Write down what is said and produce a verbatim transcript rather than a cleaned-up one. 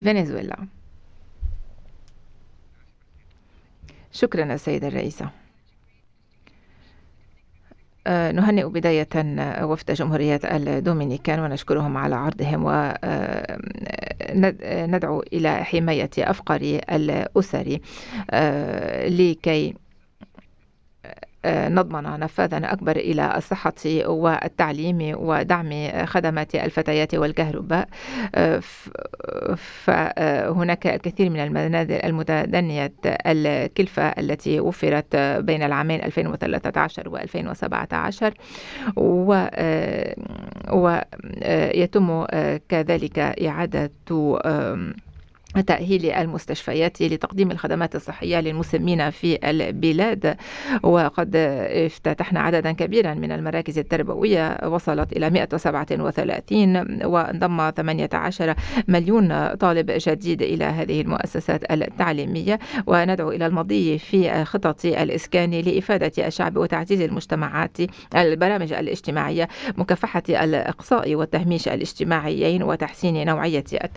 فنزويلا. شكرا السيدة الرئيسة. آه، نهنئ بداية وفد جمهورية الدومينيكان ونشكرهم على عرضهم، وندعو إلى حماية أفقر الأسر آه، لكي نضمن نفاذا أكبر إلى الصحة والتعليم ودعم خدمات الفتيات والكهرباء. فهناك الكثير من المنازل المتدنية الكلفة التي وفرت بين العامين ألفين وثلاثة عشر وألفين وسبعة عشر، ويتم كذلك إعادة تأهيل المستشفيات لتقديم الخدمات الصحية للمسنين في البلاد. وقد افتتحنا عددا كبيرا من المراكز التربوية وصلت إلى مئة وسبعة وثلاثين، وانضم ثمانية عشر مليون طالب جديد إلى هذه المؤسسات التعليمية. وندعو إلى المضي في خطط الإسكان لإفادة الشعب وتعزيز المجتمعات البرامج الاجتماعية، مكافحة الإقصاء والتهميش الاجتماعيين، وتحسين نوعية